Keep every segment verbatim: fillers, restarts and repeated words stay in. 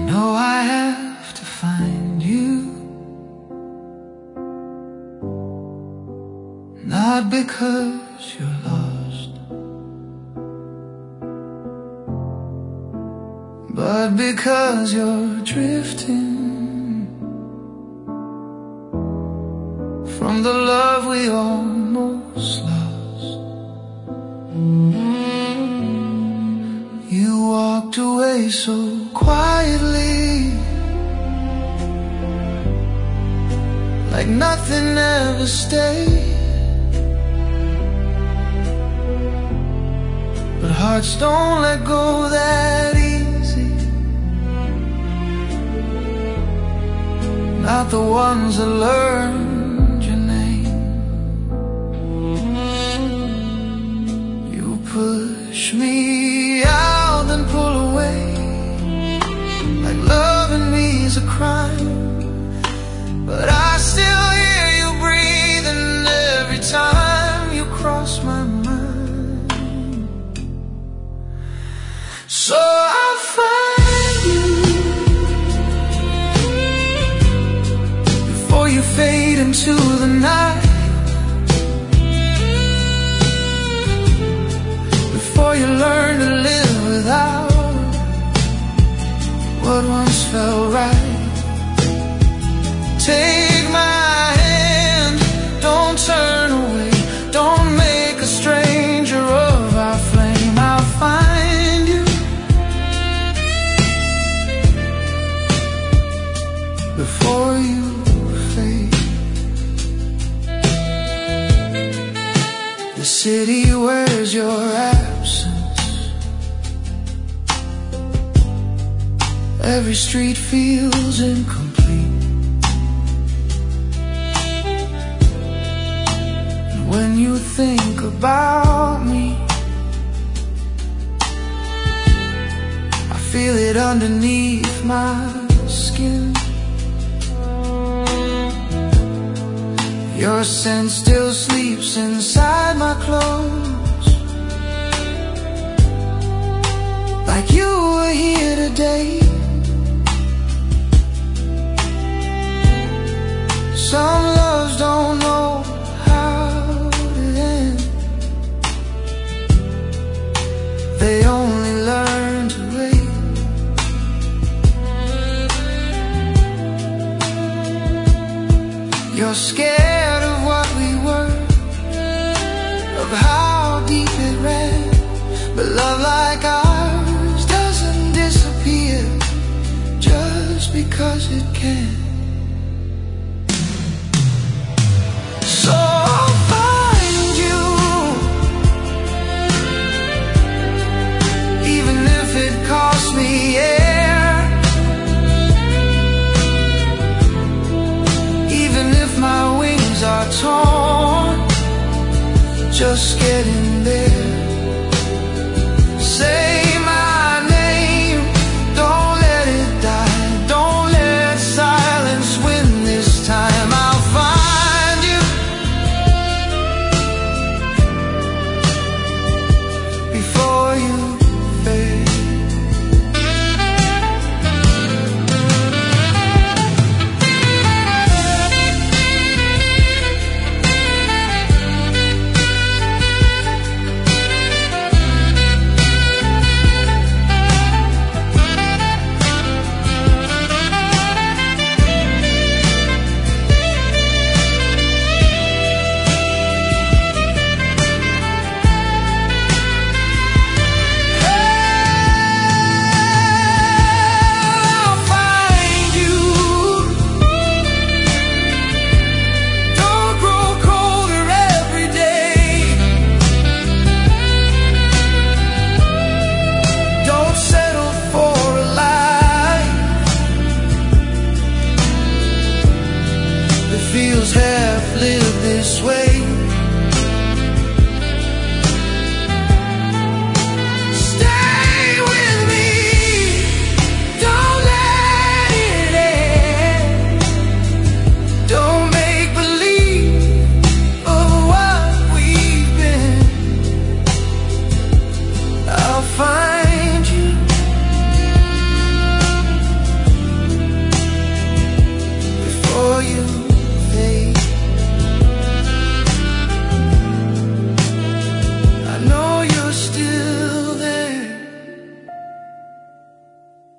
know I have to find you, not because you're lost, but because you're drifting from the love we almost lost. You walked away so quietly, like nothing ever stayed. But hearts don't let go that easy, not the ones that learned your name. You push me out and pull away, like loving me's a crime. But I still hear you breathing every time you cross my mind. So I'll find you before you fade into the night, before you learn to live without what once felt right. Take my hand, don't turn away, don't make a stranger of our flame. I'll find you before you fade. The city wears your absence, every street feels incomplete. When you think about me, I feel it underneath my skin. Your scent still sleeps inside my clothes, like you were here today. Some loves don't know they only learn to wait. You're scared of what we were, of how deep it ran. But love like ours doesn't disappear just because it can. So I'll find you, even if it costs me air, even if my wings are torn, just getting there. Say my name, don't let it die, don't let silence win this time. I'll find you before you fade.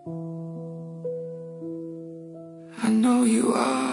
I know you are.